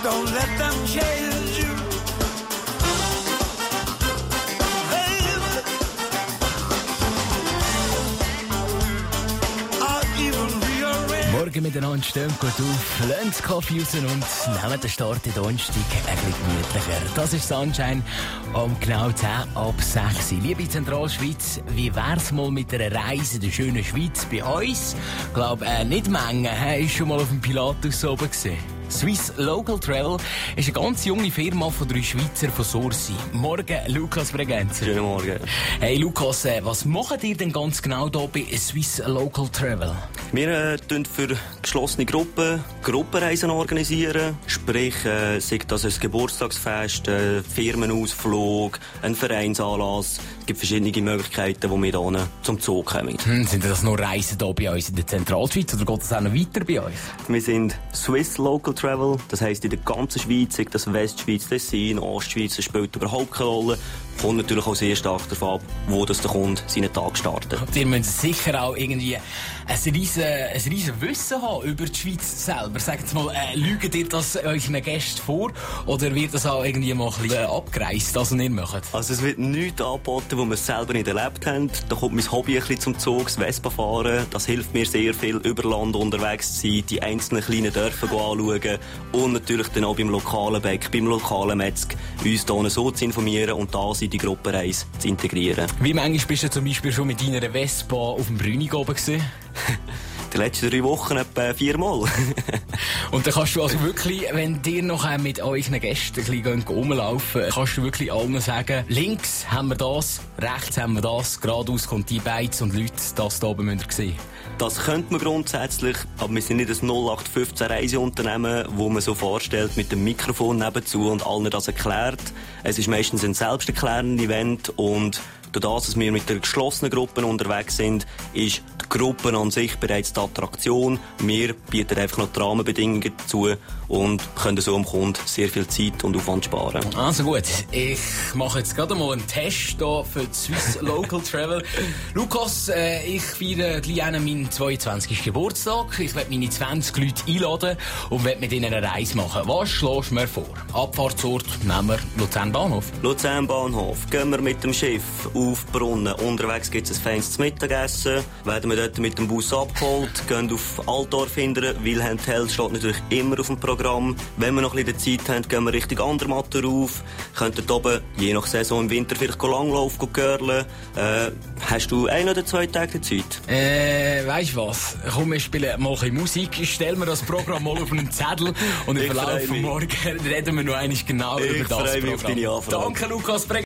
don't let them change you. Morgen miteinander, stehen gut auf, lassen den Kaffee raus und nehmen den Start in Donnerstag ein bisschen gemütlicher. Das ist Sunshine um genau 10 ab 6. Liebe Zentralschweiz, wie wär's mal mit einer Reise in der schönen Schweiz bei uns? Ich glaube, nicht Menge, ist schon mal auf dem Pilatus oben gesehen. Swiss Local Travel ist eine ganz junge Firma von 3 Schweizer von Sursi. Morgen, Lukas Bregenzer. Schönen Morgen. Hey Lukas, was macht ihr denn ganz genau hier bei Swiss Local Travel? Wir organisieren für geschlossene Gruppen Gruppenreisen organisieren. Sprich, sei das ein Geburtstagsfest, ein Firmenausflug, ein Vereinsanlass. Es gibt verschiedene Möglichkeiten, wo wir hier zum Zug kommen. Sind das nur Reisen hier bei uns in der Zentralschweiz oder geht das auch noch weiter bei uns? Wir sind Swiss Local Travel, das heisst in der ganzen Schweiz, sei das Westschweiz, Tessin, Ostschweiz, das spielt überhaupt keine Rolle. Kommt natürlich auch sehr stark davon ab, wo das der Kunde seinen Tag startet. Und ihr müsst sicher auch irgendwie ein riesen Wissen haben über die Schweiz selber. Sagt mal, lügt ihr das euren Gästen vor oder wird das auch irgendwie mal ein bisschen abgereist, was ihr macht? Also es wird nichts angeboten, wo wir es selber nicht erlebt haben. Da kommt mein Hobby ein bisschen zum Zug, das Vespa fahren. Das hilft mir sehr viel, über Land unterwegs zu sein, die einzelnen kleinen Dörfer anschauen und natürlich dann auch beim lokalen Bäck, beim lokalen Metzg, uns hier so zu informieren und da in die Gruppenreise zu integrieren. Wie manchmal bist du zum Beispiel schon mit deiner Vespa auf dem Brünig oben gewesen? Die letzten 3 Wochen etwa 4-mal. Und dann kannst du also wirklich, wenn dir noch mit euren Gästen ein bisschen rumlaufen, kannst du wirklich allen sagen, links haben wir das, rechts haben wir das, geradeaus kommt die Beiz und Leute, das da oben müsst ihr sehen. Das könnte man grundsätzlich, aber wir sind nicht ein 0815 Reiseunternehmen, wo man so vorstellt, mit dem Mikrofon nebenzu und allen das erklärt. Es ist meistens ein selbsterklärendes Event und dadurch, dass wir mit der geschlossenen Gruppe unterwegs sind, ist die Gruppe an sich bereits die Attraktion. Wir bieten einfach noch die Rahmenbedingungen dazu und können so dem Kunden sehr viel Zeit und Aufwand sparen. Also gut, ich mache jetzt gerade mal einen Test hier für die Swiss Local Travel. Lukas, ich feiere gleich meinen 22. Geburtstag. Ich werde meine 20 Leute einladen und werde mit ihnen eine Reise machen. Was schlägst du mir vor? Abfahrtsort nehmen wir Luzern Bahnhof. Luzern Bahnhof. Gehen wir mit dem Schiff auf Brunnen. Unterwegs gibt es ein feines Mittagessen. Werden wir dort mit dem Bus abgeholt, gehen auf Altdorf hindern. Wilhelm Tell steht natürlich immer auf dem Programm. Wenn wir noch ein bisschen Zeit haben, gehen wir Richtung Andermatt rauf. Könnten oben, je nach Saison im Winter, vielleicht langlaufen, girlen. Hast du 1 oder 2 Tage Zeit? Weisst du was? Komm, wir spielen mal ein bisschen Musik. Ich stelle mir das Programm mal auf einen Zettel und im Verlauf von morgen reden wir noch einmal genau über das Programm. Ich freue mich auf deine Anfrage. Danke, Lukas Bregenzer.